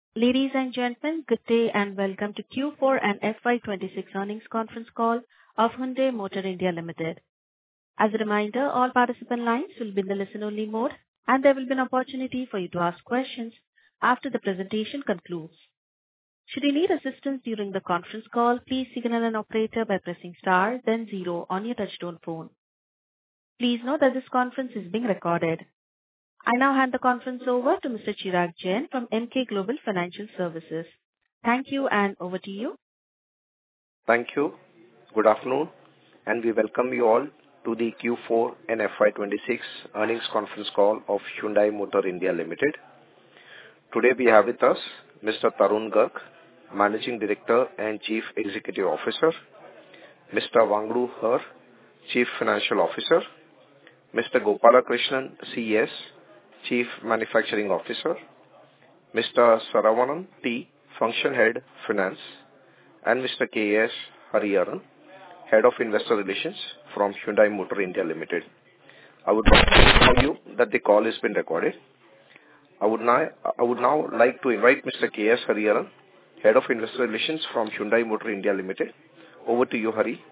Ladies and gentlemen, good day and welcome to Q4 and FY26 earnings conference call of Hyundai Motor India Limited. As a reminder, all participant lines will be in the listen-only mode, and there will be an opportunity for you to ask questions after the presentation concludes. Should you need assistance during the conference call, please signal an operator by pressing star, then zero on your touch-tone phone. Please note that this conference is being recorded. I now hand the conference over to Mr. Chirag Jain from Emkay Global Financial Services. Thank you, and over to you. Thank you. Good afternoon, and we welcome you all to the Q4 and FY26 earnings conference call of Hyundai Motor India Limited. Today we have with us Mr. Tarun Garg, Managing Director and Chief Executive Officer, Mr. Wangdo Hur, Chief Financial Officer, Mr. Gopalakrishnan CS, Chief Manufacturing Officer, Mr. Saravanan T, Function Head Finance, and Mr. K.S. Hariharan, Head of Investor Relations from Hyundai Motor India Limited. I would like to inform you that the call has been recorded. I would now like to invite Mr. K.S. Hariharan, Head of Investor Relations from Hyundai Motor India Limited. Over to you, Hari.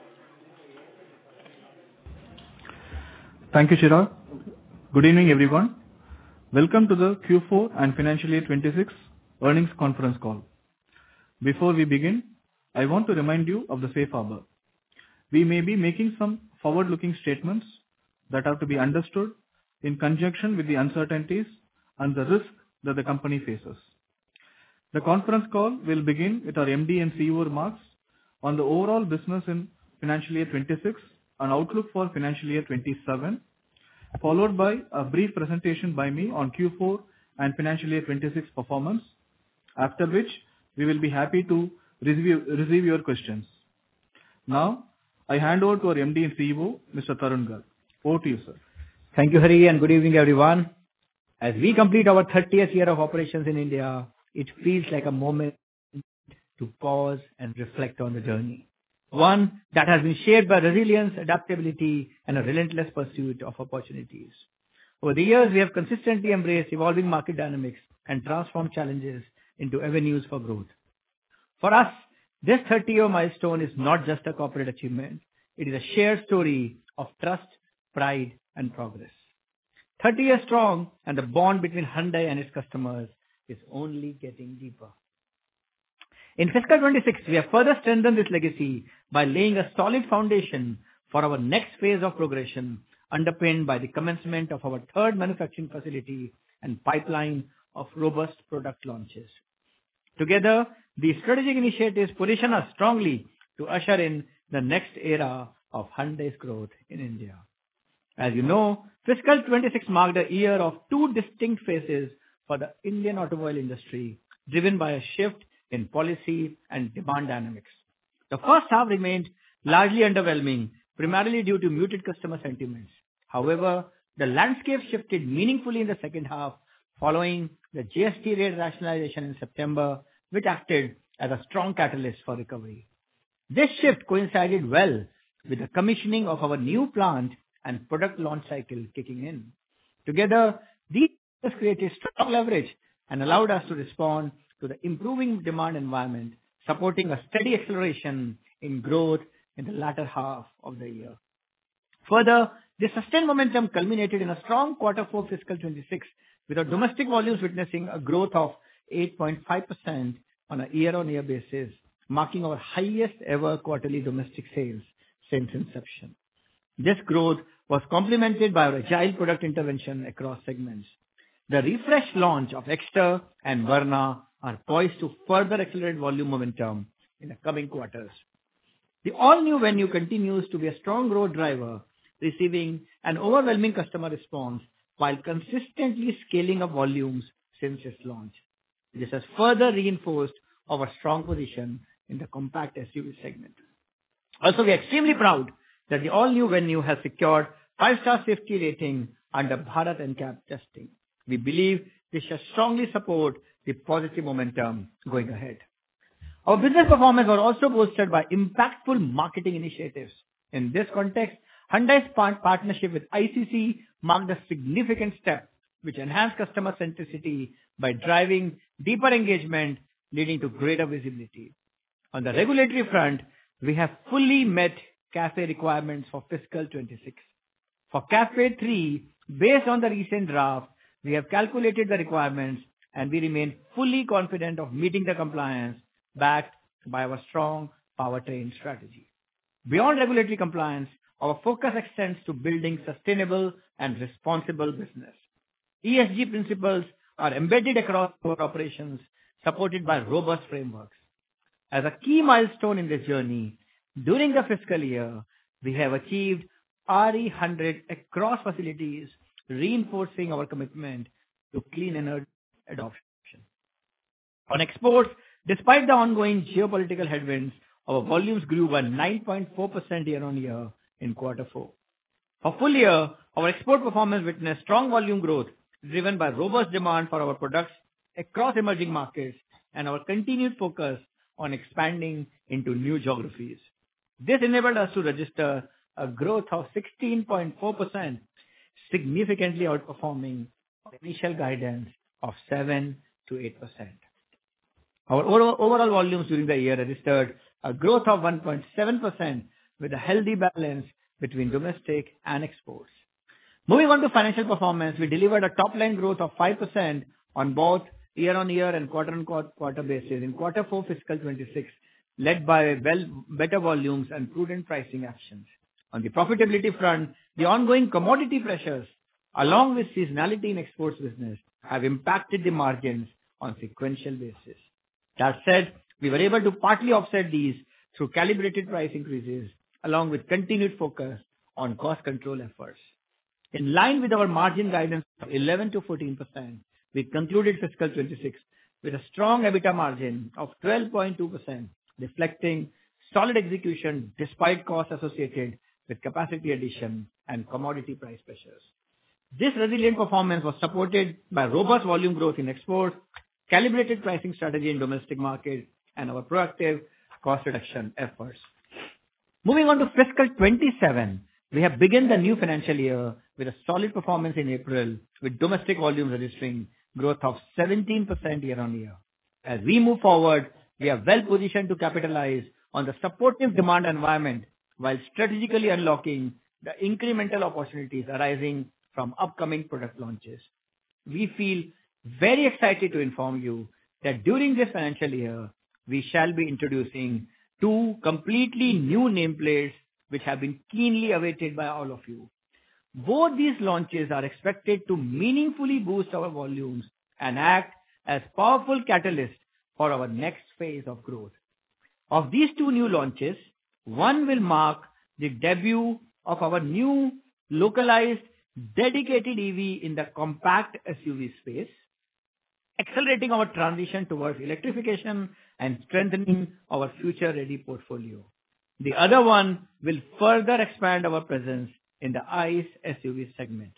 Thank you, Chirag. Good evening, everyone. Welcome to the Q4 and Financial Year 26 earnings conference call. Before we begin, I want to remind you of the safe harbor. We may be making some forward-looking statements that have to be understood in conjunction with the uncertainties and the risk that the company faces. The conference call will begin with our MD and CEO remarks on the overall business in Financial Year 26 and outlook for Financial Year 27, followed by a brief presentation by me on Q4 and Financial Year 26 performance, after which we will be happy to receive your questions. Now, I hand over to our MD and CEO, Mr. Tarun Garg. Over to you, sir. Thank you, Hari, and good evening, everyone. As we complete our 30th year of operations in India, it feels like a moment to pause and reflect on the journey. One that has been shaped by resilience, adaptability, and a relentless pursuit of opportunities. Over the years, we have consistently embraced evolving market dynamics and transformed challenges into avenues for growth. For us, this 30-year milestone is not just a corporate achievement. It is a shared story of trust, pride, and progress. 30 years strong, and the bond between Hyundai and its customers is only getting deeper. In fiscal 26, we have further strengthened this legacy by laying a solid foundation for our next phase of progression, underpinned by the commencement of our third manufacturing facility and pipeline of robust product launches. Together, these strategic initiatives position us strongly to usher in the next era of Hyundai's growth in India. As you know, fiscal 26 marked a year of two distinct phases for the Indian automobile industry, driven by a shift in policy and demand dynamics. The first half remained largely underwhelming, primarily due to muted customer sentiments. However, the landscape shifted meaningfully in the second half following the GST rate rationalization in September, which acted as a strong catalyst for recovery. This shift coincided well with the commissioning of our new plant and product launch cycle kicking in. Together, these created strong leverage and allowed us to respond to the improving demand environment, supporting a steady acceleration in growth in the latter half of the year. Further, this sustained momentum culminated in a strong Q4 fiscal 26, with our domestic volumes witnessing a growth of 8.5% on a year-on-year basis, marking our highest ever quarterly domestic sales since inception. This growth was complemented by our agile product intervention across segments. The refreshed launch of Exter and Verna are poised to further accelerate volume momentum in the coming quarters. The all-new Venue continues to be a strong growth driver, receiving an overwhelming customer response while consistently scaling up volumes since its launch. This has further reinforced our strong position in the compact SUV segment. Also, we are extremely proud that the all-new Venue has secured 5-star safety rating under Bharat NCAP testing. We believe this shall strongly support the positive momentum going ahead. Our business performance was also boosted by impactful marketing initiatives. In this context, Hyundai's partnership with ICC marked a significant step which enhanced customer centricity by driving deeper engagement, leading to greater visibility. On the regulatory front, we have fully met CAFE requirements for fiscal 26. For CAFE 3, based on the recent draft, we have calculated the requirements and we remain fully confident of meeting the compliance backed by our strong powertrain strategy. Beyond regulatory compliance, our focus extends to building sustainable and responsible business. ESG principles are embedded across our operations, supported by robust frameworks. As a key milestone in this journey, during the fiscal year, we have achieved RE100 across facilities, reinforcing our commitment to clean energy adoption. On exports, despite the ongoing geopolitical headwinds, our volumes grew by 9.4% year-on-year in quarter 4. For full year, our export performance witnessed strong volume growth driven by robust demand for our products across emerging markets and our continued focus on expanding into new geographies. This enabled us to register a growth of 16.4%, significantly outperforming our initial guidance of 7 to 8%. Our overall volumes during the year registered a growth of 1.7% with a healthy balance between domestic and exports. Moving on to financial performance, we delivered a top-line growth of 5% on both year-on-year and quarter-on-quarter basis in quarter 4 fiscal 26, led by better volumes and prudent pricing actions. On the profitability front, the ongoing commodity pressures, along with seasonality in exports business, have impacted the margins on sequential basis. That said, we were able to partly offset these through calibrated price increases, along with continued focus on cost control efforts. In line with our margin guidance of 11 to 14%, we concluded fiscal 26 with a strong EBITDA margin of 12.2%, reflecting solid execution despite costs associated with capacity addition and commodity price pressures. This resilient performance was supported by robust volume growth in exports, calibrated pricing strategy in domestic market, and our proactive cost reduction efforts. Moving on to fiscal 27, we have begun the new financial year with a solid performance in April, with domestic volumes registering growth of 17% year-on-year. As we move forward, we are well positioned to capitalize on the supportive demand environment while strategically unlocking the incremental opportunities arising from upcoming product launches. We feel very excited to inform you that during this financial year, we shall be introducing 2 completely new nameplates which have been keenly awaited by all of you. Both these launches are expected to meaningfully boost our volumes and act as powerful catalysts for our next phase of growth. Of these 2 new launches, one will mark the debut of our new localized dedicated EV in the compact SUV space, accelerating our transition towards electrification and strengthening our future-ready portfolio. The other one will further expand our presence in the ICE SUV segment.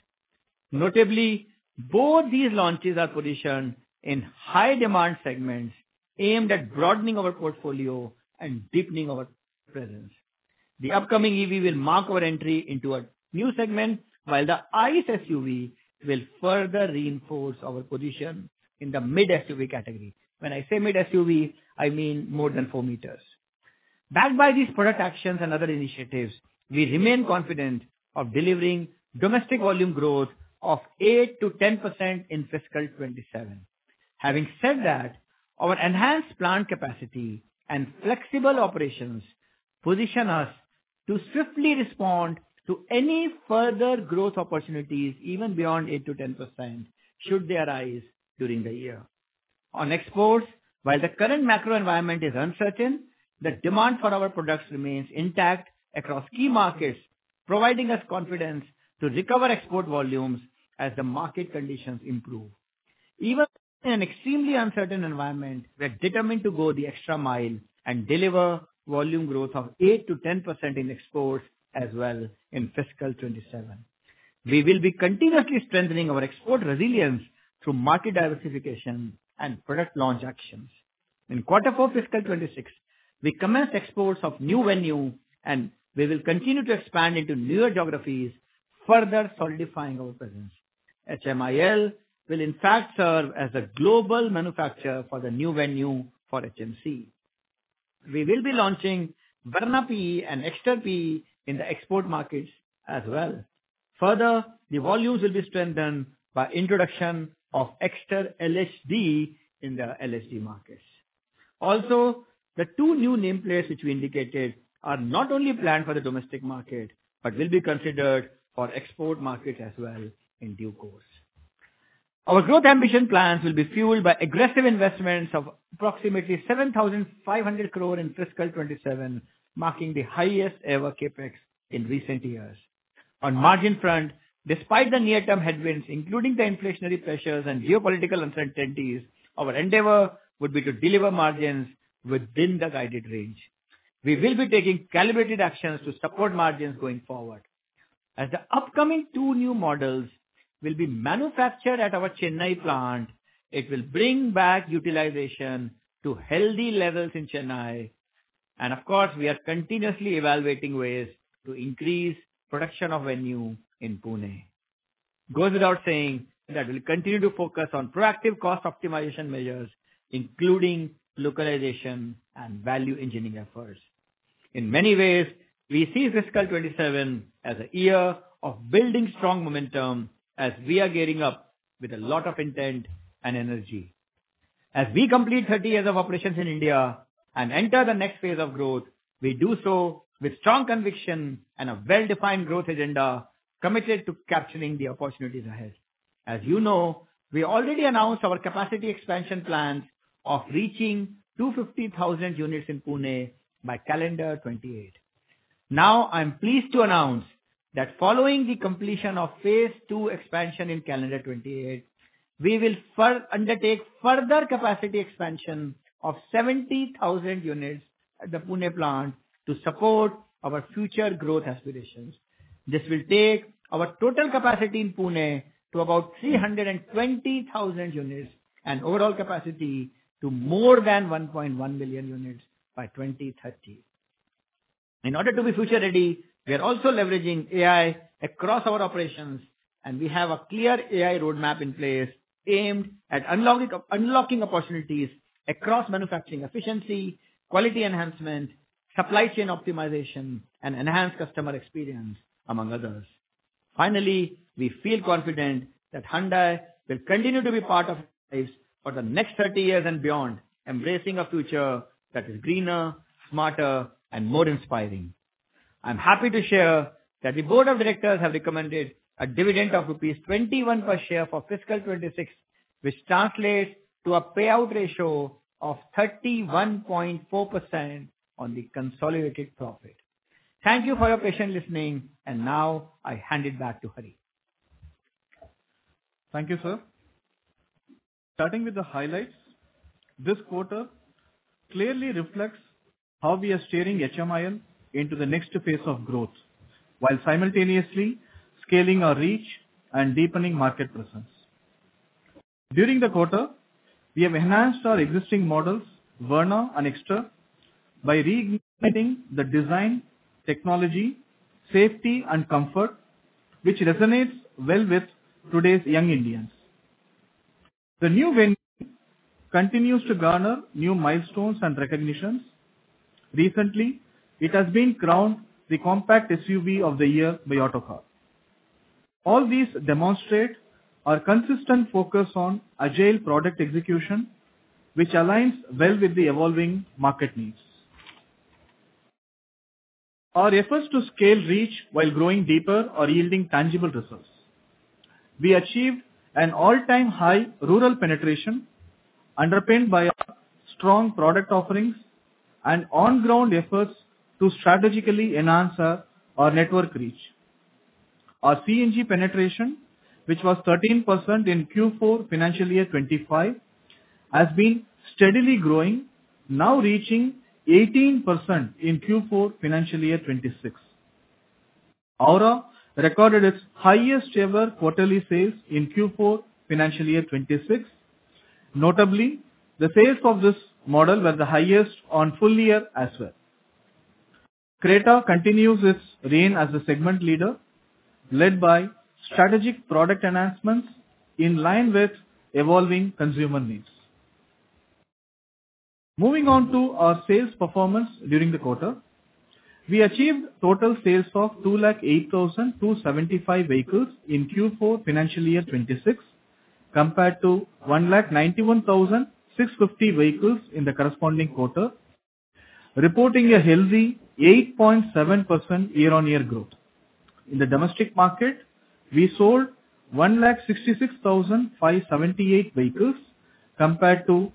Notably, both these launches are positioned in high-demand segments aimed at broadening our portfolio and deepening our presence. The upcoming EV will mark our entry into a new segment, while the ICE SUV will further reinforce our position in the mid-SUV category. When I say mid-SUV, I mean more than 4 meters. Backed by these product actions and other initiatives, we remain confident of delivering domestic volume growth of 8 to 10% in fiscal 27. Having said that, our enhanced plant capacity and flexible operations position us to swiftly respond to any further growth opportunities even beyond 8 to 10% should they arise during the year. On exports, while the current macro environment is uncertain, the demand for our products remains intact across key markets, providing us confidence to recover export volumes as the market conditions improve. Even in an extremely uncertain environment, we are determined to go the extra mile and deliver volume growth of 8 to 10% in exports as well in fiscal 27. We will be continuously strengthening our export resilience through market diversification and product launch actions. In quarter 4 fiscal 26, we commenced exports of new venue and we will continue to expand into newer geographies, further solidifying our presence. HMIL will in fact serve as a global manufacturer for the new venue for HMC. We will be launching Varna PE and Exter PE in the export markets as well. Further, the volumes will be strengthened by introduction of Exter LHD in the LHD markets. Also, the two new nameplates which we indicated are not only planned for the domestic market, but will be considered for export markets as well in due course. Our growth ambition plans will be fueled by aggressive investments of approximately 7,500 crore in fiscal 27, marking the highest ever capex in recent years. On margin front, despite the near-term headwinds, including the inflationary pressures and geopolitical uncertainties, our endeavor would be to deliver margins within the guided range. We will be taking calibrated actions to support margins going forward. As the upcoming two new models will be manufactured at our Chennai plant, it will bring back utilization to healthy levels in Chennai. And of course, we are continuously evaluating ways to increase production of venue in Pune. Goes without saying that we'll continue to focus on proactive cost optimization measures, including localization and value engineering efforts. In many ways, we see fiscal 27 as a year of building strong momentum as we are gearing up with a lot of intent and energy. As we complete 30 years of operations in India and enter the next phase of growth, we do so with strong conviction and a well-defined growth agenda committed to capturing the opportunities ahead. As you know, we already announced our capacity expansion plans of reaching 250,000 units in Pune by calendar 28. Now I'm pleased to announce that following the completion of phase 2 expansion in calendar 28, we will undertake further capacity expansion of 70,000 units at the Pune plant to support our future growth aspirations. This will take our total capacity in Pune to about 320,000 units and overall capacity to more than 1.1 million units by 2030. In order to be future ready, we are also leveraging AI across our operations, and we have a clear AI roadmap in place aimed at unlocking opportunities across manufacturing efficiency, quality enhancement, supply chain optimization, and enhanced customer experience, among others. Finally, we feel confident that Hyundai will continue to be part of our lives for the next 30 years and beyond, embracing a future that is greener, smarter, and more inspiring. I'm happy to share that the board of directors have recommended a dividend of rupees 21 per share for fiscal 26, which translates to a payout ratio of 31.4% on the consolidated profit. Thank you for your patient listening, and now I hand it back to Hari. Thank you, sir. Starting with the highlights, this quarter clearly reflects how we are steering HMIL into the next phase of growth, while simultaneously scaling our reach and deepening market presence. During the quarter, we have enhanced our existing models, Verna and Exter, by reigniting the design, technology, safety and comfort, which resonates well with today's young Indians. The new venue continues to garner new milestones and recognitions. Recently, it has been crowned the Compact SUV of the Year by Autocar. All these demonstrate our consistent focus on agile product execution, which aligns well with the evolving market needs. Our efforts to scale reach while growing deeper are yielding tangible results. We achieved an all-time high rural penetration, underpinned by our strong product offerings and on-ground efforts to strategically enhance our network reach. Our CNG penetration, which was 13% in Q4 financial year 25, has been steadily growing, now reaching 18% in Q4 financial year 26. Aura recorded its highest ever quarterly sales in Q4 financial year 26. Notably, the sales of this model were the highest on full year as well. Creta continues its reign as the segment leader, led by strategic product enhancements, in line with evolving consumer needs. Moving on to our sales performance during the quarter, we achieved total sales of 208,275 vehicles in Q4 financial year 26 compared to 191,650 vehicles in the corresponding quarter, reporting a healthy 8.7% year-on-year growth. In the domestic market, we sold 166,578 vehicles compared to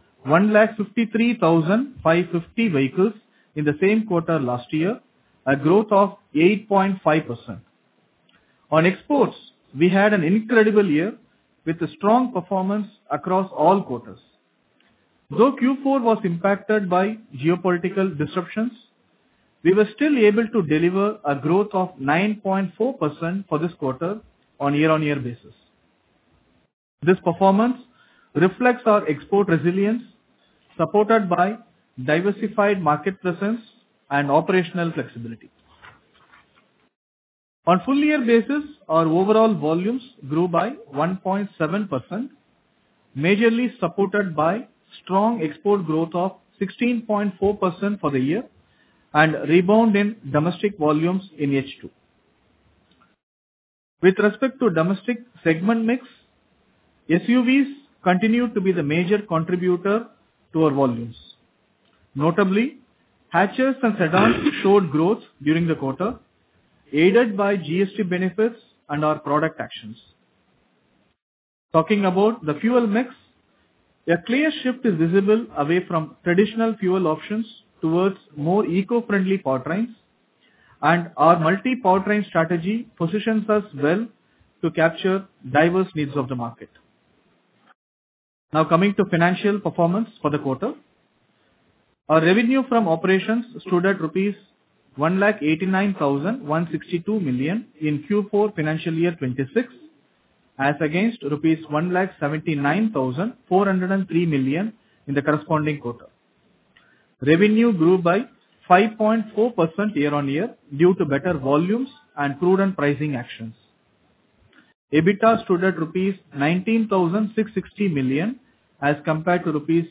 153,550 vehicles in the same quarter last year, a growth of 8.5%. On exports, we had an incredible year with a strong performance across all quarters. Though Q4 was impacted by geopolitical disruptions, we were still able to deliver a growth of 9.4% for this quarter on year-on-year basis. This performance reflects our export resilience, supported by diversified market presence and operational flexibility. On full year basis, our overall volumes grew by 1.7%, majorly supported by strong export growth of 16.4% for the year and rebound in domestic volumes in H2. With respect to domestic segment mix, SUVs continued to be the major contributor to our volumes. Notably, hatches and sedans showed growth during the quarter, aided by GST benefits and our product actions. Talking about the fuel mix, a clear shift is visible away from traditional fuel options towards more eco-friendly powertrains, and our multi-powertrain strategy positions us well to capture diverse needs of the market. Now coming to financial performance for the quarter. Our revenue from operations stood at rupees 1,89,162 million in Q4 financial year 26 as against rupees 1,79,403 million in the corresponding quarter. Revenue grew by 5.4% year-on-year due to better volumes and prudent pricing actions. EBITDA stood at rupees 19,660 million as compared to rupees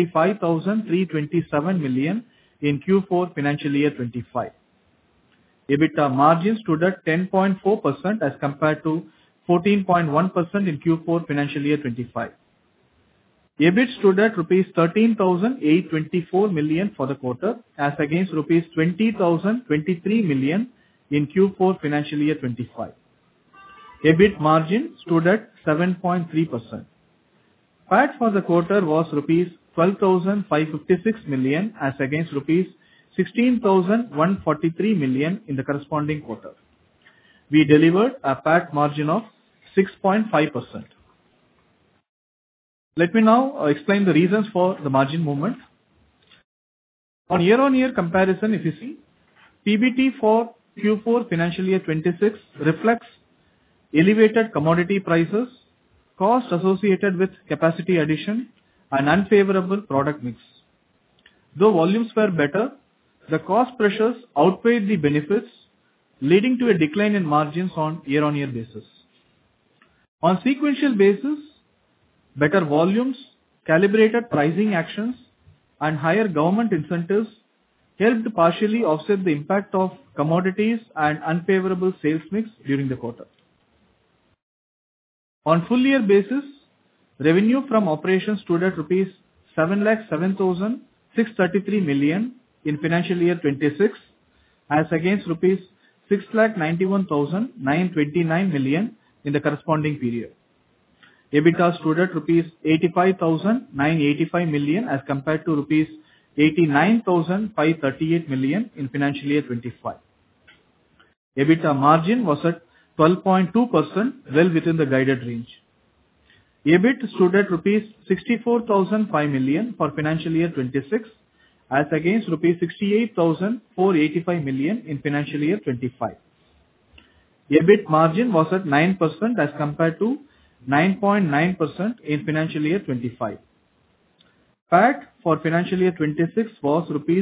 25,327 million in Q4 financial year 25. EBITDA margin stood at 10.4% as compared to 14.1% in Q4 financial year 25. EBIT stood at rupees 13,824 million for the quarter as against rupees 20,023 million in Q4 financial year 25. EBIT margin stood at 7.3%. PAT for the quarter was rupees 12,556 million as against rupees 16,143 million in the corresponding quarter. We delivered a PAT margin of 6.5%. Let me now explain the reasons for the margin movement. On year-on-year comparison, if you see, PBT for Q4 financial year 26 reflects elevated commodity prices, costs associated with capacity addition, and unfavorable product mix. Though volumes were better, the cost pressures outweighed the benefits, leading to a decline in margins on year-on-year basis. On sequential basis, better volumes, calibrated pricing actions, and higher government incentives helped partially offset the impact of commodities and unfavorable sales mix during the quarter. On full year basis, revenue from operations stood at rupees 7,07,633 million in financial year 26 as against rupees 6,91,929 million in the corresponding period. EBITDA stood at rupees 85,985 million as compared to rupees 89,538 million in financial year 25. EBITDA margin was at 12.2%, well within the guided range. EBIT stood at rupees 64,005 million for financial year 26 as against rupees 68,485 million in financial year 25. EBIT margin was at 9% as compared to 9.9% in financial year 25. PAT for financial year 26 was rupees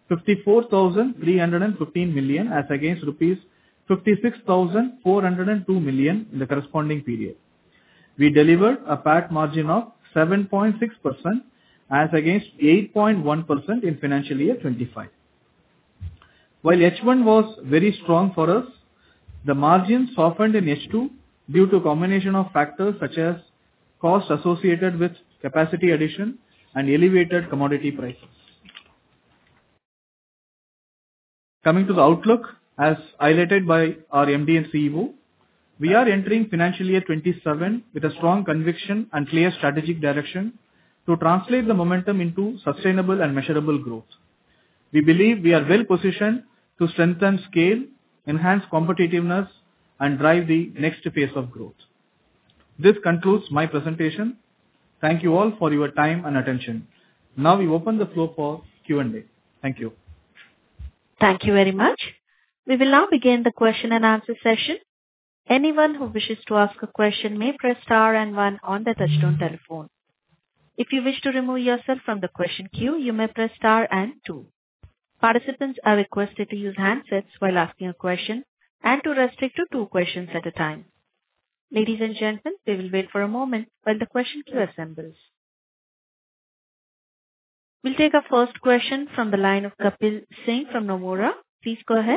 54,315 million as against rupees 56,402 million in the corresponding period. we delivered a PAT margin of 7.6% as against 8.1% in financial year 25. While H1 was very strong for us, the margin softened in H2 due to a combination of factors such as costs associated with capacity addition and elevated commodity prices. Coming to the outlook, as highlighted by our MD and CEO, we are entering financial year 27 with a strong conviction and clear strategic direction to translate the momentum into sustainable and measurable growth. We believe we are well positioned to strengthen scale, enhance competitiveness, and drive the next phase of growth. This concludes my presentation. Thank you all for your time and attention. Now we open the floor for Q&A. Thank you. Thank you very much. We will now begin the question and answer session. Anyone who wishes to ask a question may press star and one on the touchtone telephone. If you wish to remove yourself from the question queue, you may press star and two. Participants are requested to use handsets while asking a question and to restrict to 2 questions at a time. Ladies and gentlemen, we will wait for a moment while the question queue assembles. We'll take our first question from the line of Kapil Singh from Nomura. Please go ahead.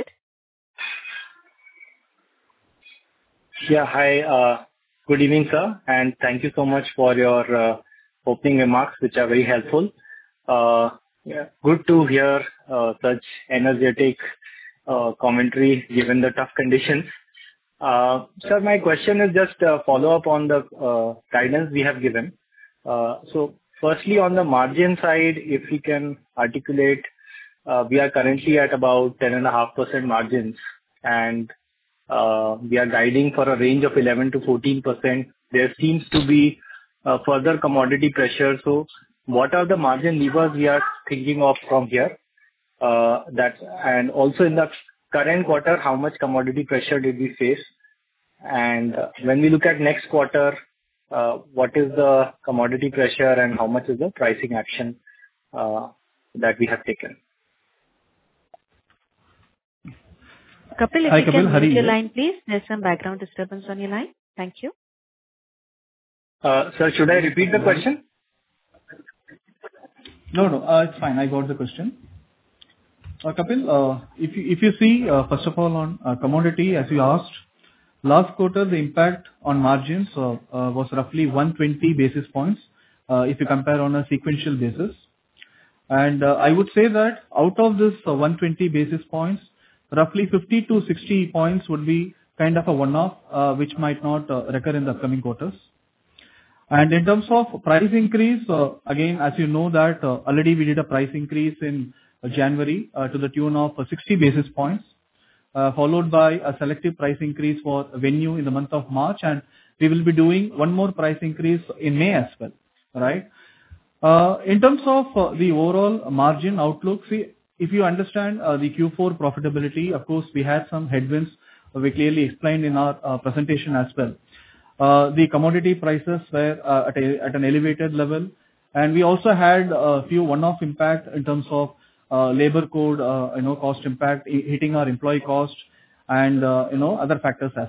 Yeah, hi. Good evening, sir, and thank you so much for your opening remarks, which are very helpful. Good to hear such energetic commentary given the tough conditions. Sir, my question is just a follow-up on the guidance we have given. So firstly, on the margin side, if we can articulate, we are currently at about 10.5% margins, and we are guiding for a range of 11 to 14%. There seems to be further commodity pressure. So what are the margin levers we are thinking of from here? And also in the current quarter, how much commodity pressure did we face? And when we look at next quarter, what is the commodity pressure and how much is the pricing action that we have taken? Kapil, if you can mute your line, please. There's some background disturbance on your line. Thank you. Sir, should I repeat the question? No, it's fine. I got the question. Kapil, if you see, first of all, on commodity, as you asked, last quarter, the impact on margins was roughly 120 basis points if you compare on a sequential basis. And I would say that out of this 120 basis points, roughly 50 to 60 points would be kind of a one-off, which might not recur in the upcoming quarters. And in terms of price increase, again, as you know that already we did a price increase in January to the tune of 60 basis points, followed by a selective price increase for Venue in the month of March, and we will be doing one more price increase in May as well, right? In terms of the overall margin outlook, see, if you understand the Q4 profitability, of course, we had some headwinds. We clearly explained in our presentation as well. The commodity prices were at an elevated level, and we also had a few one-off impact in terms of labor code, cost impact hitting our employee cost and, other factors as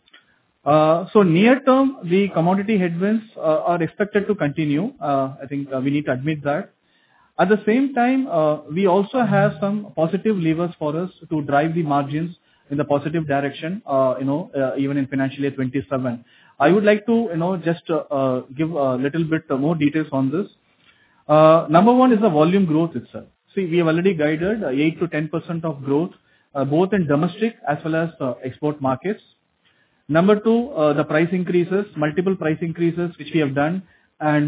well. So near term, the commodity headwinds are expected to continue. I think we need to admit that. At the same time, we also have some positive levers for us to drive the margins in the positive direction, even in financial year 27. I would like to, just give a little bit more details on this. Number one is the volume growth itself. See, we have already guided 8 to 10% of growth, both in domestic as well as export markets. Number two, the price increases, multiple price increases, which we have done, and,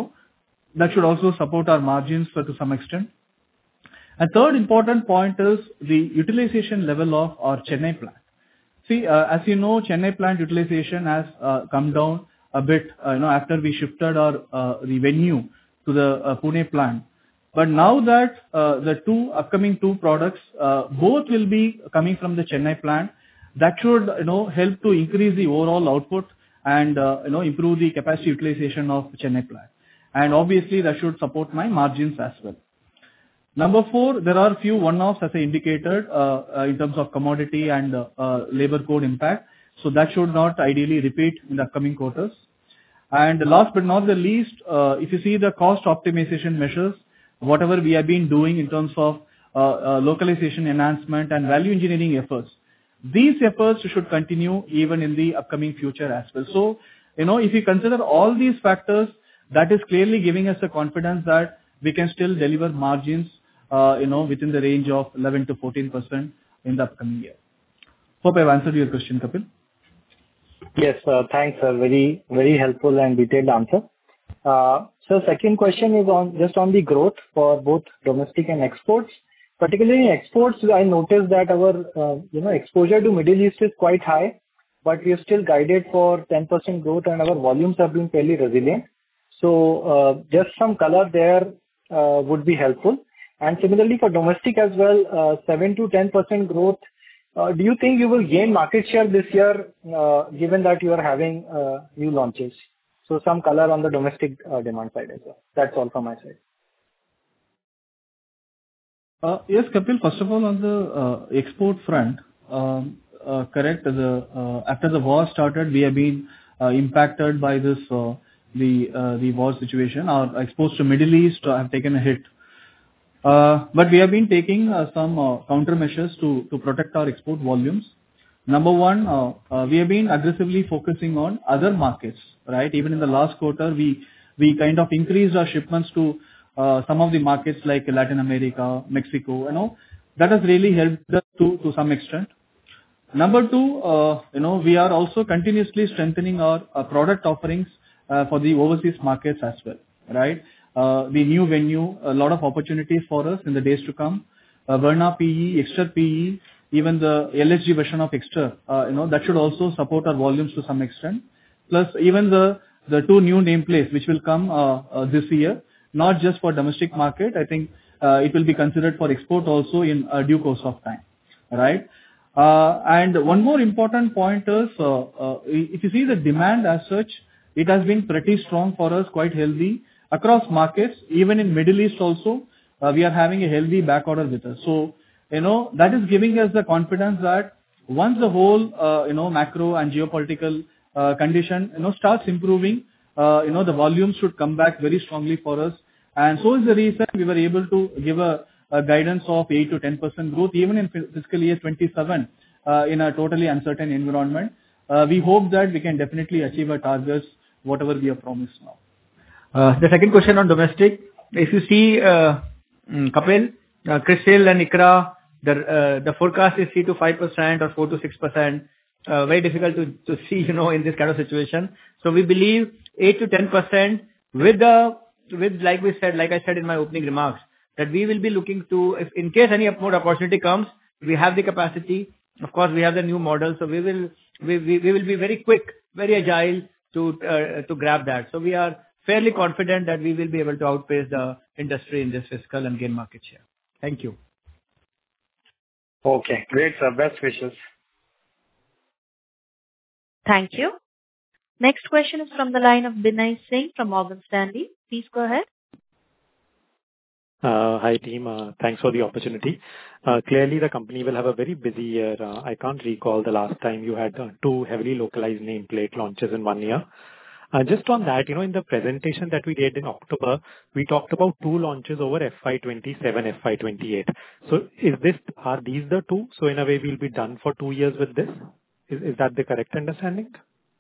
that should also support our margins to some extent. And third important point is the utilization level of our Chennai plant. See, as you know, Chennai plant utilization has come down a bit, after we shifted our the Venue to the Pune plant. But now that the upcoming two products, both will be coming from the Chennai plant, that should, help to increase the overall output and, improve the capacity utilization of Chennai plant. And obviously, that should support my margins as well. Number four, there are a few one-offs, as I indicated, in terms of commodity and labor code impact. So that should not ideally repeat in the upcoming quarters. And last but not the least, if you see the cost optimization measures, whatever we have been doing in terms of localization enhancement and value engineering efforts, these efforts should continue even in the upcoming future as well. So, if you consider all these factors, that is clearly giving us the confidence that we can still deliver margins, within the range of 11 to 14% in the upcoming year. Hope I've answered your question, Kapil. Yes, thanks, sir. Very, very helpful and detailed answer. So second question is on the growth for both domestic and exports. Particularly in exports, I noticed that our exposure to Middle East is quite high, but we have still guided for 10% growth, and our volumes have been fairly resilient. So just some color there would be helpful. And similarly for domestic as well, 7 to 10% growth. Do you think you will gain market share this year, given that you are having new launches? So some color on the domestic demand side as well. That's all from my side. Yes, Kapil. First of all, on the export front, correct. After the war started, we have been impacted by this the war situation. Our exports to Middle East have taken a hit. But we have been taking some countermeasures to protect our export volumes. Number one, we have been aggressively focusing on other markets, right? Even in the last quarter, we kind of increased our shipments to some of the markets like Latin America, Mexico. That has really helped us to some extent. Number two, we are also continuously strengthening our product offerings for the overseas markets as well, right? The new venue, a lot of opportunities for us in the days to come. Verna PE, Exter PE, even the LHG version of Exter, that should also support our volumes to some extent. Plus, even the two new nameplates which will come this year, not just for domestic market. I think it will be considered for export also in due course of time, right? And one more important point is, if you see the demand as such, it has been pretty strong for us, quite healthy across markets. Even in Middle East also, we are having a healthy back order with us. So, that is giving us the confidence that once the whole, macro and geopolitical condition, starts improving, the volumes should come back very strongly for us. And so is the reason we were able to give a guidance of 8 to 10% growth, even in fiscal year 27, in a totally uncertain environment. We hope that we can definitely achieve our targets, whatever we have promised now. The second question on domestic, if you see, Kapil, Crisil and ICRA, the forecast is 3 to 5% or 4 to 6%. Very difficult to see, in this kind of situation. So we believe 8 to 10% with like I said in my opening remarks, that we will be looking to, if in case any more opportunity comes, we have the capacity. Of course, we have the new model, so we will be very quick, very agile to grab that. So we are fairly confident that we will be able to outpace the industry in this fiscal and gain market share. Thank you. Okay, great, sir. Best wishes. Thank you. Next question is from the line of Binay Singh from Morgan Stanley. Please go ahead. Hi team, thanks for the opportunity. Clearly the company will have a very busy year. I can't recall the last time you had two heavily localized nameplate launches in 1 year. Just on that, in the presentation that we did in October, we talked about two launches over FY27, FY28. So are these the two? So in a way we'll be done for 2 years with this. Is that the correct understanding?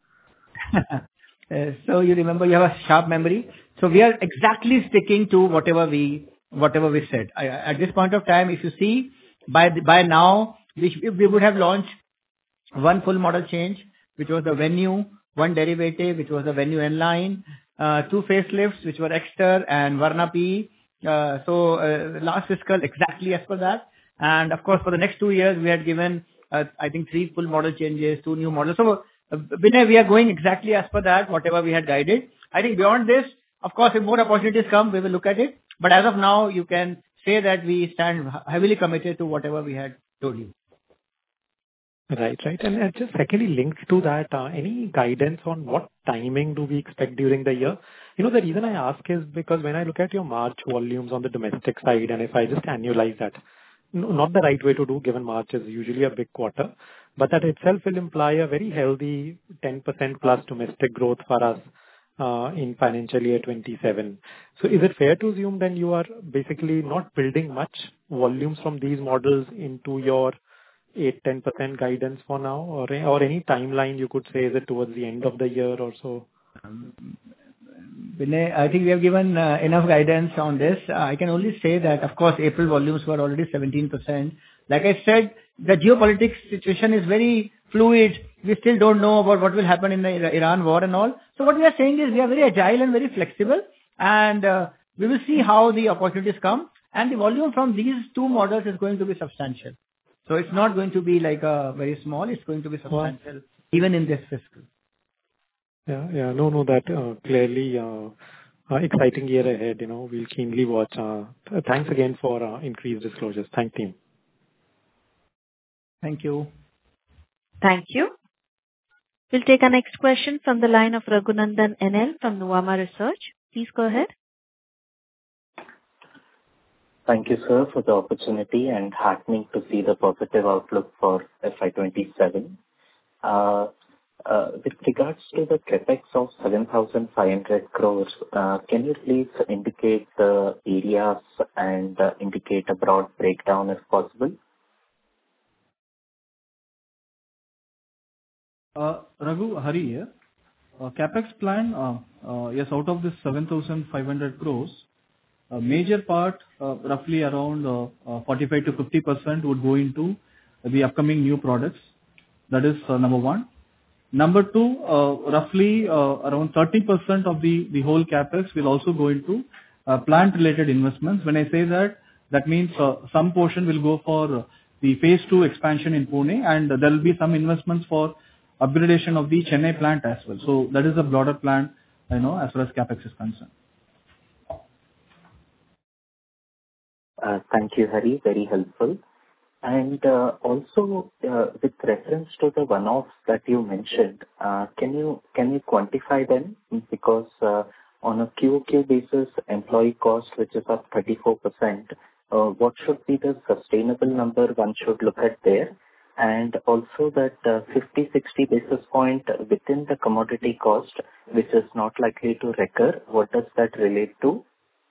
So you remember, you have a sharp memory. So we are exactly sticking to whatever we said. At this point of time, if you see, by now, we would have launched one full model change, which was the Venue, one derivative, which was the Venue N-Line, two facelifts, which were Exter and Verna PE. So last fiscal, exactly as per that. And of course, for the next 2 years, we had given, I think, 3 full model changes, 2 new models. So Binay, we are going exactly as per that, whatever we had guided. I think beyond this, of course, if more opportunities come, we will look at it. But as of now, you can say that we stand heavily committed to whatever we had told you. Right. And just secondly, linked to that, any guidance on what timing do we expect during the year? The reason I ask is because when I look at your March volumes on the domestic side, and if I just annualize that, not the right way to do, given March is usually a big quarter, but that itself will imply a very healthy 10% plus domestic growth for us in financial year 27. So is it fair to assume then you are basically not building much volumes from these models into your 8-10% guidance for now, or any timeline you could say, is it towards the end of the year or so? Vinay, I think we have given enough guidance on this. I can only say that, of course, April volumes were already 17%. Like I said, the geopolitics situation is very fluid. We still don't know about what will happen in the Iran war and all. So what we are saying is we are very agile and very flexible, and we will see how the opportunities come. And the volume from these two models is going to be substantial. So it's not going to be like very small. It's going to be substantial even in this fiscal. Yeah. No, that clearly exciting year ahead. We'll keenly watch. Thanks again for increased disclosures. Thank team. Thank you. Thank you. We'll take our next question from the line of Raghunandan NL from Nuvama Research. Please go ahead. Thank you, sir, for the opportunity and heartening to see the positive outlook for FY27. With regards to the capex of 7,500 crores, can you please indicate the areas and indicate a broad breakdown if possible? Raghu, Hari here. Capex plan, yes, out of this 7,500 crores, a major part, roughly around 45 to 50% would go into the upcoming new products. That is number one. Number two, roughly around 30% of the whole capex will also go into plant-related investments. When I say that, that means some portion will go for the phase 2 expansion in Pune, and there will be some investments for upgradation of the Chennai plant as well. So that is a broader plan, as far as capex is concerned. Thank you, Hari. Very helpful. And also, with reference to the one-offs that you mentioned, can you quantify them? Because on a QOQ basis, employee cost, which is up 34%, what should be the sustainable number one should look at there? And also that 50-60 basis point within the commodity cost, which is not likely to recur, what does that relate to?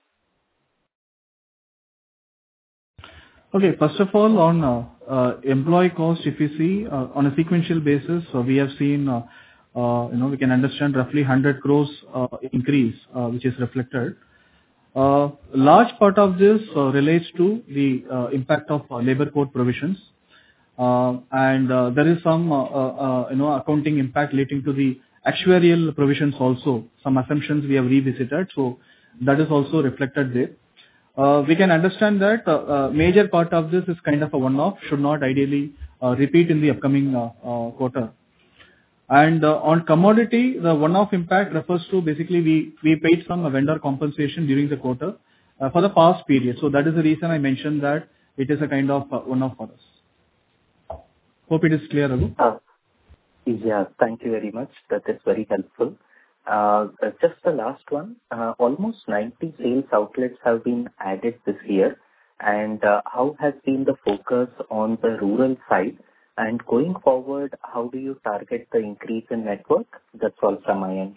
Okay, first of all, on employee cost, if you see on a sequential basis, we have seen, we can understand roughly 100 crores increase, which is reflected. Large part of this relates to the impact of labor code provisions. And there is some, accounting impact relating to the actuarial provisions also. Some assumptions we have revisited, so that is also reflected there. We can understand that major part of this is kind of a one-off, should not ideally repeat in the upcoming quarter. And on commodity, the one-off impact refers to basically we paid some vendor compensation during the quarter for the past period. So that is the reason I mentioned that it is a kind of one-off for us. Hope it is clear, Raghu. Yeah, thank you very much. That is very helpful. Just the last one. Almost 90 sales outlets have been added this year. And how has been the focus on the rural side? And going forward, how do you target the increase in network? That's all from my end.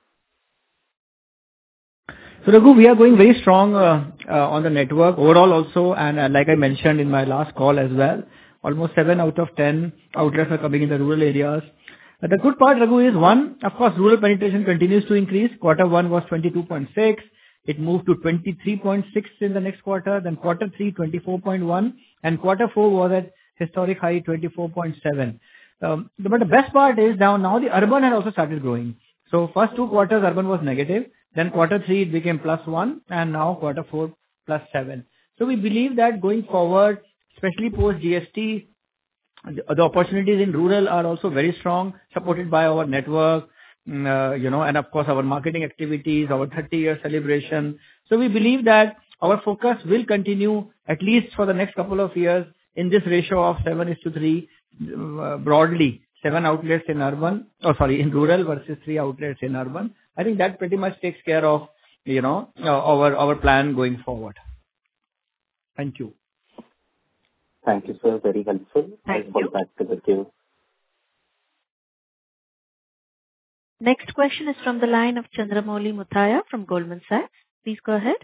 So Raghu, we are going very strong on the network overall also. And like I mentioned in my last call as well, almost 7 out of 10 outlets are coming in the rural areas. The good part, Raghu, is one, of course, rural penetration continues to increase. Quarter 1 was 22.6. It moved to 23.6 in the next quarter. Then quarter 3, 24.1. And quarter 4 was at historic high, 24.7. But the best part is now the urban had also started growing. So first 2 quarters, urban was negative. Then quarter 3, it became +1. And now quarter 4, +7. So we believe that going forward, especially post GST, the opportunities in rural are also very strong, supported by our network, and of course our marketing activities, our 30-year celebration. So we believe that our focus will continue at least for the next couple of years in this ratio of 7:3, broadly 7 outlets in in rural versus 3 outlets in urban. I think that pretty much takes care of, our plan going forward. Thank you. Thank you, sir. Very helpful. Thank I'll fall back to the queue. Next question is from the line of Chandramouli Muthiah from Goldman Sachs. Please go ahead.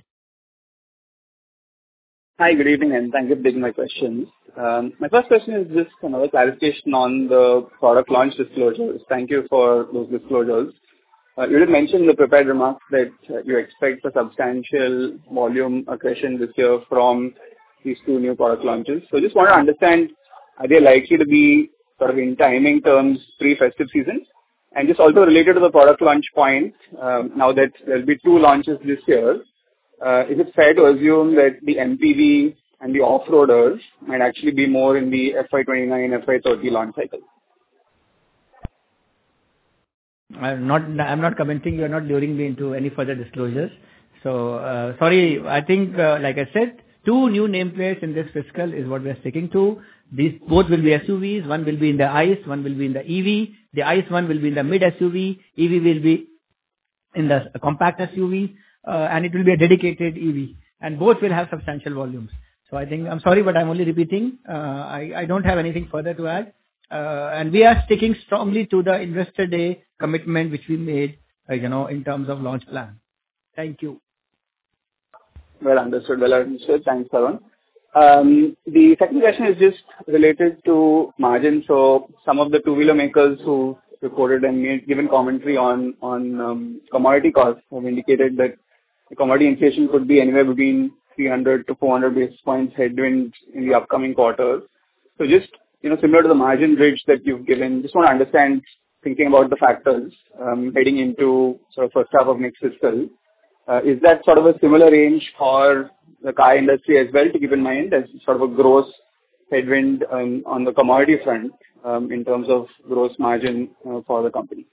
Hi, good evening, and thank you for taking my questions. My first question is just another clarification on the product launch disclosures. Thank you for those disclosures. You did mention in the prepared remarks that you expect a substantial volume accretion this year from these two new product launches. So just want to understand, are they likely to be sort of in timing terms pre-festive season? And just also related to the product launch point, now that there'll be two launches this year, is it fair to assume that the MPV and the off-roaders might actually be more in the FY29, FY30 launch cycle? I'm not commenting. You are not luring me into any further disclosures. So, sorry, I think, like I said, two new nameplates in this fiscal is what we are sticking to. These both will be SUVs. One will be in the ICE, one will be in the EV. The ICE one will be in the mid SUV. EV will be in the compact SUV, and it will be a dedicated EV. And both will have substantial volumes. So I think, I'm sorry, but I'm only repeating. I don't have anything further to add. And we are sticking strongly to the Investor Day commitment which we made, in terms of launch plan. Thank you. Well understood. Thanks, Tarun. The second question is just related to margin. So some of the two-wheeler makers who reported and given commentary on commodity costs have indicated that the commodity inflation could be anywhere between 300 to 400 basis points headwind in the upcoming quarters. So just, similar to the margin bridge that you've given, just want to understand, thinking about the factors heading into sort of first half of next fiscal. Is that sort of a similar range for the car industry as well to keep in mind as sort of a gross headwind on the commodity front in terms of gross margin for the company?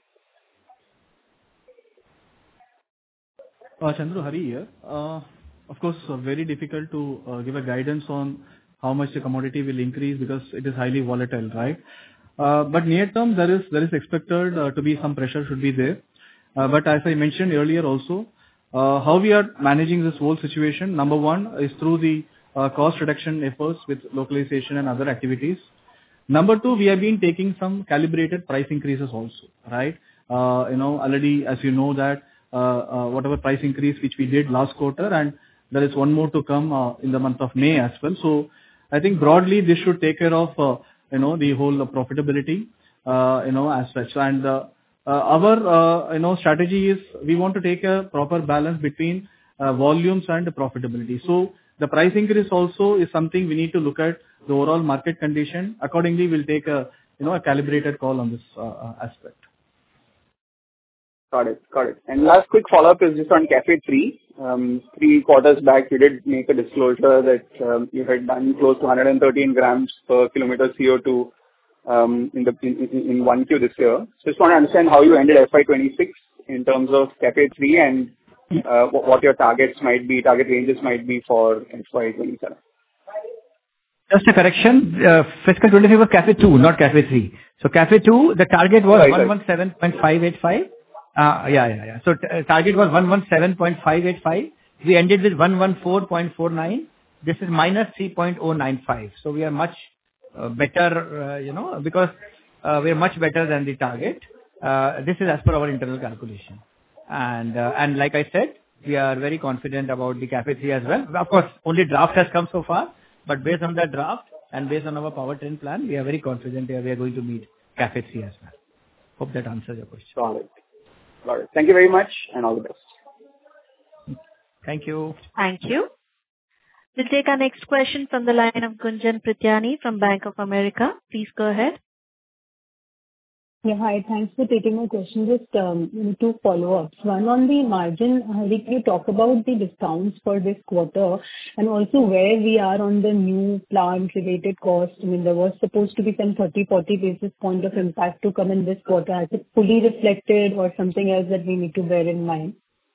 Chandru, Hari here. Of course, very difficult to give a guidance on how much the commodity will increase because it is highly volatile, right? But near term, there is expected to be some pressure should be there. But as I mentioned earlier also, how we are managing this whole situation, number one is through the cost reduction efforts with localization and other activities. Number two, we have been taking some calibrated price increases also, right? Already, as you know that whatever price increase which we did last quarter, and there is one more to come in the month of May as well. So I think broadly this should take care of the whole profitability as such. And our strategy is we want to take a proper balance between volumes and profitability. So the price increase also is something we need to look at the overall market condition. Accordingly, we'll take a calibrated call on this aspect. Got it. And last quick follow-up is just on CAFE 3. 3 quarters back, you did make a disclosure that you had done close to 113 grams per kilometer CO2 in 1Q this year. Just want to understand how you ended FY26 in terms of CAFE 3 and what your target ranges might be for FY27. Just a correction, fiscal 23 was CAFE 2, not CAFE 3. So CAFE 2, the target was 117.585. So target was 117.585. We ended with 114.49. This is minus 3.095. So we are much better, because we are much better than the target. This is as per our internal calculation. And like I said, we are very confident about the CAFE 3 as well. Of course, only draft has come so far, but based on that draft and based on our powertrain plan, we are very confident that we are going to meet CAFE 3 as well. Hope that answers your question. Got it. Thank you very much and all the best. Thank you. Thank you. We'll take our next question from the line of Gunjan Prithyani from Bank of America. Please go ahead. Yeah, hi. Thanks for taking my question. Just two follow-ups. One on the margin, Hari, can you talk about the discounts for this quarter and also where we are on the new plant-related cost? I mean, there was supposed to be some 30-40 basis point of impact to come in this quarter. Has it fully reflected or something else that we need to bear in mind?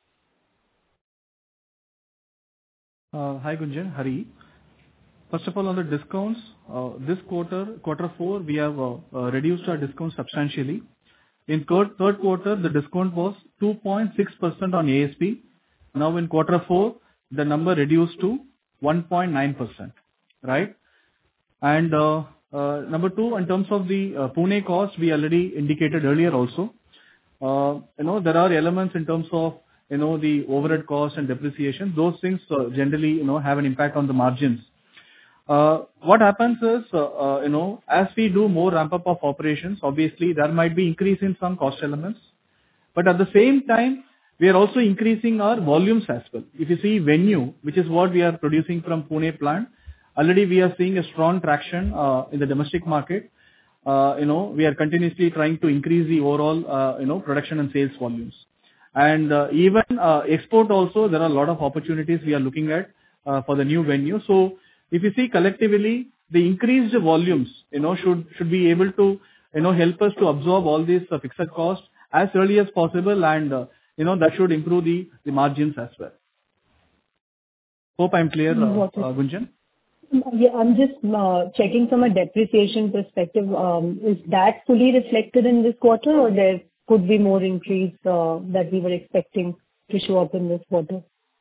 Hi Gunjan, Hari. First of all, on the discounts, this quarter 4, we have reduced our discount substantially. In third quarter, the discount was 2.6% on ASP. Now in quarter 4, the number reduced to 1.9%, right? And number 2, in terms of the Pune cost, we already indicated earlier also. there are elements in terms of, the overhead cost and depreciation. Those things generally, have an impact on the margins. What happens is, as we do more ramp up of operations, obviously there might be increase in some cost elements, but at the same time, we are also increasing our volumes as well. If you see Venue, which is what we are producing from Pune plant, already we are seeing a strong traction in the domestic market. We are continuously trying to increase the overall, production and sales volumes. And even export also, there are a lot of opportunities we are looking at for the new Venue. So if you see collectively, the increased volumes, should be able to, help us to absorb all these fixed costs as early as possible, and that should improve the margins as well. Hope I'm clear, Gunjan. Yeah, I'm just checking from a depreciation perspective. Is that fully reflected in this quarter, or there could be more increase that we were expecting to show up in this quarter?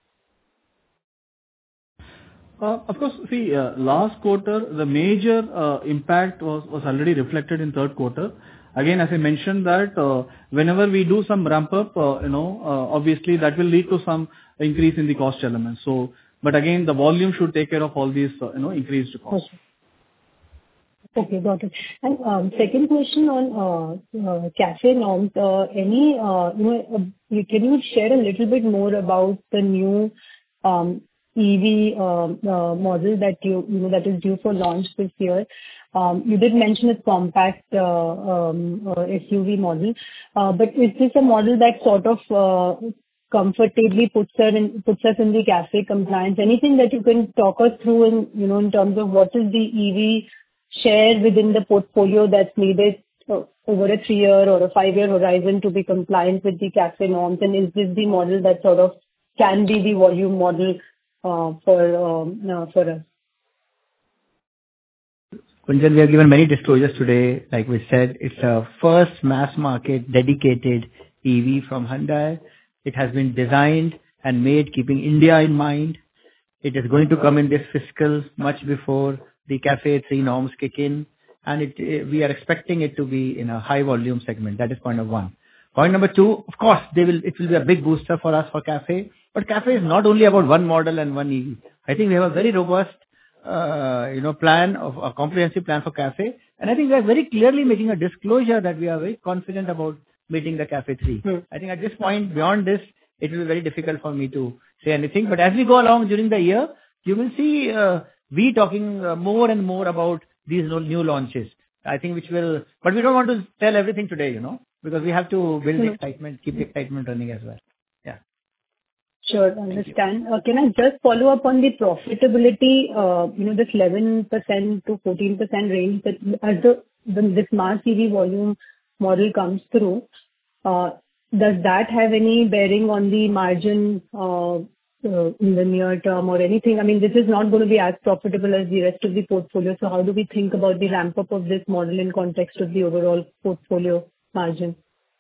Of course, see, last quarter, the major impact was already reflected in third quarter. Again, as I mentioned that whenever we do some ramp up, obviously that will lead to some increase in the cost elements. So, but again, the volume should take care of all these, increased costs. Okay, got it. And second question on CAFE norms. Can you share a little bit more about the new EV model that that is due for launch this year? You did mention it's compact SUV model, but is this a model that sort of comfortably puts us in the CAFE compliance? Anything that you can talk us through in terms of what is the EV share within the portfolio that's needed over a 3-year or a 5-year horizon to be compliant with the CAFE norms? And is this the model that sort of can be the volume model for us? Gunjan, we have given many disclosures today. Like we said, it's a first mass market dedicated EV from Hyundai. It has been designed and made keeping India in mind. It is going to come in this fiscal much before the CAFE 3 norms kick in, and we are expecting it to be in a high volume segment. That is point number 1. Point number 2, of course, it will be a big booster for us for CAFE, but CAFE is not only about one model and one EV. I think we have a very robust, plan of a comprehensive plan for CAFE, and I think we are very clearly making a disclosure that we are very confident about meeting the CAFE 3. I think at this point, beyond this, it will be very difficult for me to say anything. But as we go along during the year, you will see we talking more and more about these new launches. I think but we don't want to tell everything today, because we have to build the excitement, keep the excitement running as well. Yeah. Sure, understand. Can I just follow up on the profitability, this 11% to 14% range that as this mass EV volume model comes through, does that have any bearing on the margin in the near term or anything? I mean, this is not going to be as profitable as the rest of the portfolio. So how do we think about the ramp up of this model in context of the overall portfolio margin?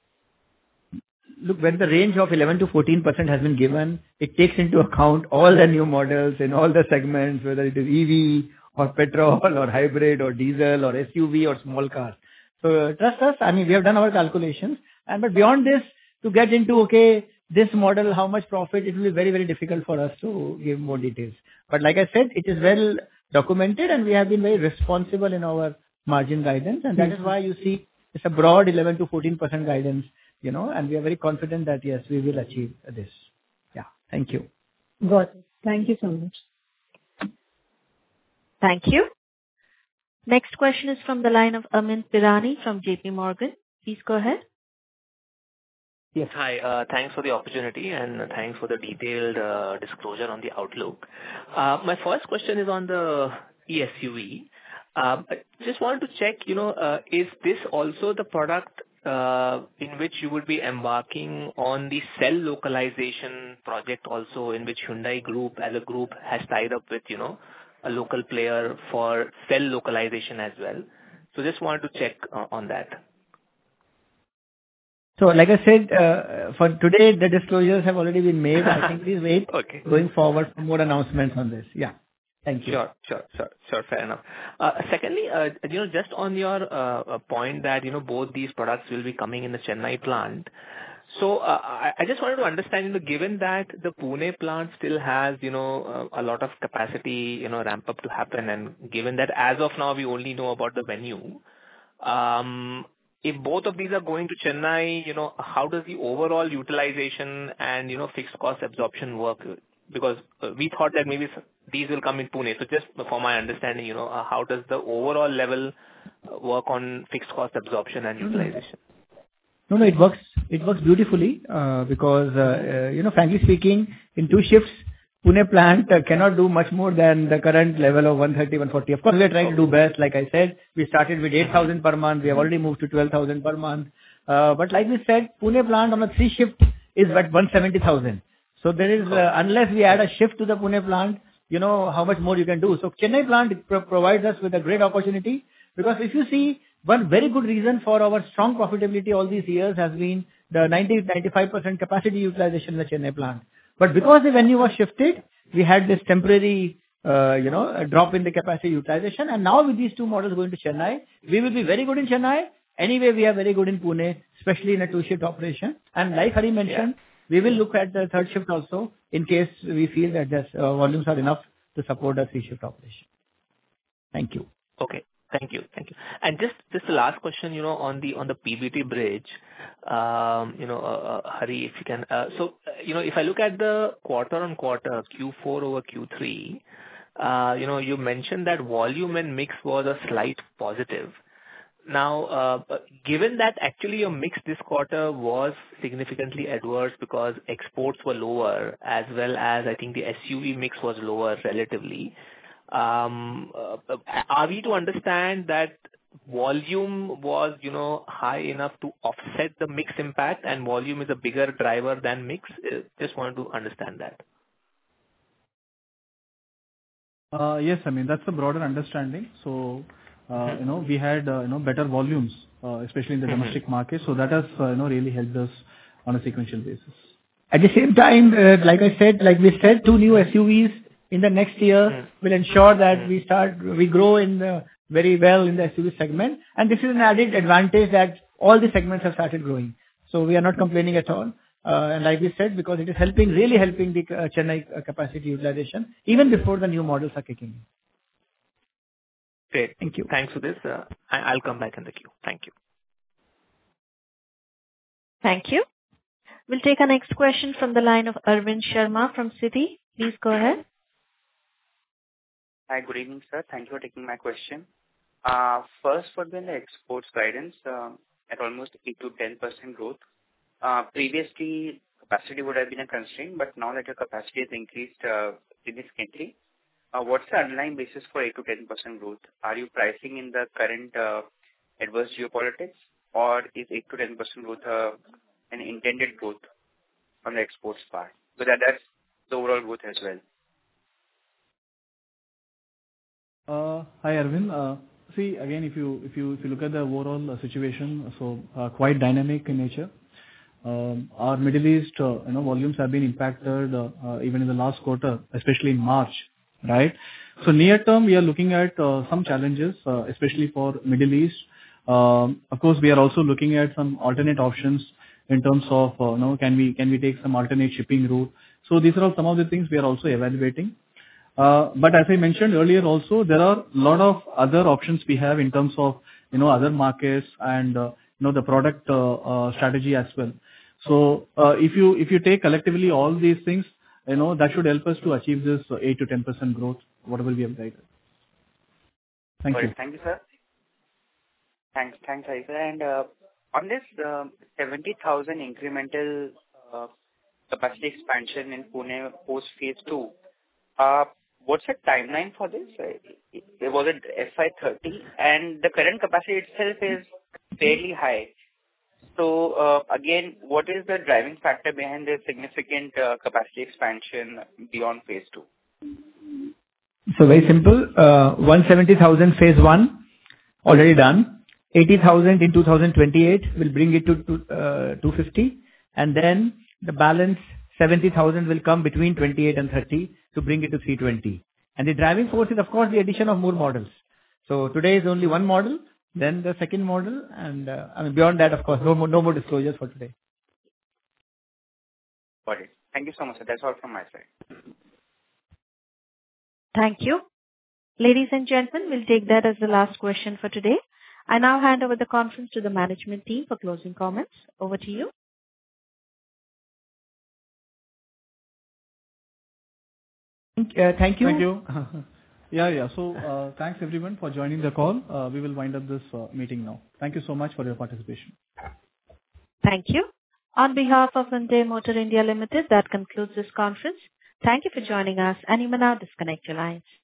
Look, when the range of 11 to 14% has been given, it takes into account all the new models in all the segments, whether it is EV or petrol or hybrid or diesel or SUV or small cars. So trust us, I mean, we have done our calculations. But beyond this, to get into, this model, how much profit, it will be very, very difficult for us to give more details. But like I said, it is well documented and we have been very responsible in our margin guidance. And that is why you see it's a broad 11 to 14% guidance, and we are very confident that yes, we will achieve this. Yeah. Thank you. Got it. Thank you so much. Thank you. Next question is from the line of Amyn Pirani from JP Morgan. Please go ahead. Yes. Hi. Thanks for the opportunity and thanks for the detailed disclosure on the outlook. My first question is on the eSUV. I just wanted to check, is this also the product in which you would be embarking on the cell localization project also, in which Hyundai Group as a group has tied up with, a local player for cell localization as well? So just wanted to check on that. So like I said, for today, the disclosures have already been made. I think please wait going forward for more announcements on this. Yeah. Thank you. Sure. Fair enough. Secondly, just on your point that, both these products will be coming in the Chennai plant. So, I just wanted to understand, given that the Pune plant still has, a lot of capacity, ramp up to happen, and given that as of now, we only know about the venue, if both of these are going to Chennai, how does the overall utilization and, fixed cost absorption work? Because we thought that maybe these will come in Pune. So just for my understanding, how does the overall level work on fixed cost absorption and utilization? No, it works beautifully, because, frankly speaking, in 2 shifts, Pune plant cannot do much more than the current level of 130, 140. Of course, we are trying to do best. Like I said, we started with 8,000 per month. We have already moved to 12,000 per month. But like we said, Pune plant on a 3 shift is at 170,000. So there is, unless we add a shift to the Pune plant, how much more you can do. So Chennai plant provides us with a great opportunity, because if you see, one very good reason for our strong profitability all these years has been the 90-95% capacity utilization in the Chennai plant. But because the venue was shifted, we had this temporary, drop in the capacity utilization. And now with these 2 models going to Chennai, we will be very good in Chennai. Anyway, we are very good in Pune, especially in a 2-shift operation. And like Hari mentioned, we will look at the 3rd shift also in case we feel that the volumes are enough to support a 3-shift operation. Thank you. Okay. Thank you. And just the last question, on the PBT bridge, Hari, if you can. So, if I look at the quarter-on-quarter, Q4 over Q3, you mentioned that volume and mix was a slight positive. Now, given that actually your mix this quarter was significantly adverse because exports were lower, as well as I think the SUV mix was lower relatively, are we to understand that volume was, high enough to offset the mix impact, and volume is a bigger driver than mix? Just wanted to understand that. Yes, that's a broader understanding. So, we had, better volumes, especially in the domestic market. So that has, really helped us on a sequential basis. At the same time, like we said, 2 new SUVs in the next year will ensure that we grow very well in the SUV segment. And this is an added advantage that all the segments have started growing. So we are not complaining at all. And like we said, because it is really helping the Chennai capacity utilization, even before the new models are kicking in. Great. Thank you. Thanks for this. I'll come back in the queue. Thank you. Thank you. We'll take our next question from the line of Arvind Sharma from Citi. Please go ahead. Hi, good evening, sir. Thank you for taking my question. First, for the exports guidance at almost 8-10% growth. Previously, capacity would have been a constraint, but now that your capacity has increased significantly, what's the underlying basis for 8-10% growth? Are you pricing in the current adverse geopolitics, or is 8-10% growth an intended growth on the exports part? So that's the overall growth as well. Hi, Arvind. See, again, if you look at the overall situation, so quite dynamic in nature. Our Middle East, volumes have been impacted even in the last quarter, especially in March, right? So near term, we are looking at some challenges, especially for Middle East. Of course, we are also looking at some alternate options in terms of, can we take some alternate shipping route? So these are all some of the things we are also evaluating. But as I mentioned earlier also, there are a lot of other options we have in terms of, other markets and, the product strategy as well. So, if you take collectively all these things, that should help us to achieve this 8-10% growth, whatever we have guided. Thank you. Thank you, sir. Thanks, Hari. And on this 70,000 incremental capacity expansion in Pune post phase 2, what's the timeline for this? Was it FY30? And the current capacity itself is fairly high. So again, what is the driving factor behind the significant capacity expansion beyond phase 2? So very simple. 170,000 phase 1 already done. 80,000 in 2028 will bring it to 250, and then the balance 70,000 will come between 28 and 30 to bring it to 320. And the driving force is, of course, the addition of more models. So today is only one model, then the second model, and beyond that, of course, no more disclosures for today. Got it. Thank you so much, sir. That's all from my side. Thank you. Ladies and gentlemen, we'll take that as the last question for today. I now hand over the conference to the management team for closing comments. Over to you. Thank you. Thank you. So, thanks everyone for joining the call. We will wind up this meeting now. Thank you so much for your participation. Thank you. On behalf of Hyundai Motor India Limited, that concludes this conference. Thank you for joining us, and you may now disconnect your lines.